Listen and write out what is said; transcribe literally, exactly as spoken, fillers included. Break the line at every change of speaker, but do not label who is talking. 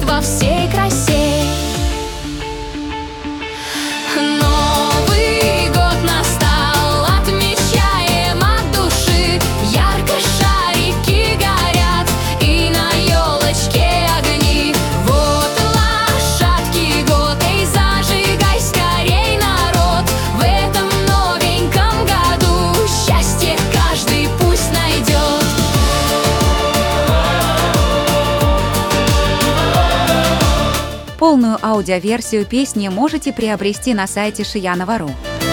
во всей красе. Новый год настал, отмечаем от души. Ярко шарики горят и на елочке огни. Вот лошадки год, эй, зажигай скорей, народ. В этом новеньком году счастье каждый пусть найдет.
Полную аудиоверсию песни можете приобрести на сайте шиянова точка ру.